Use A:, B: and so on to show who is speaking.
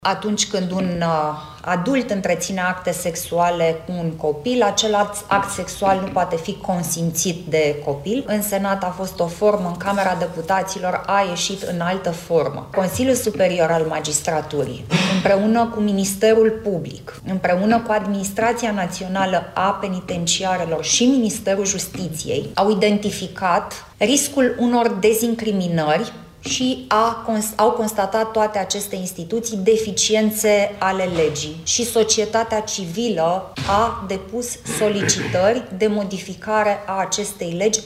A: Atunci când un adult întreține acte sexuale cu un copil, acel act sexual nu poate fi consimțit de copil. În Senat a fost o formă, în Camera Deputaților a ieșit în altă formă. Consiliul Superior al Magistraturii, împreună cu Ministerul Public, împreună cu Administrația Națională a Penitenciarelor și Ministerul Justiției, au identificat riscul unor dezincriminări și au constatat toate aceste instituții deficiențe ale legii și societatea civilă a depus solicitări de modificare a acestei legi.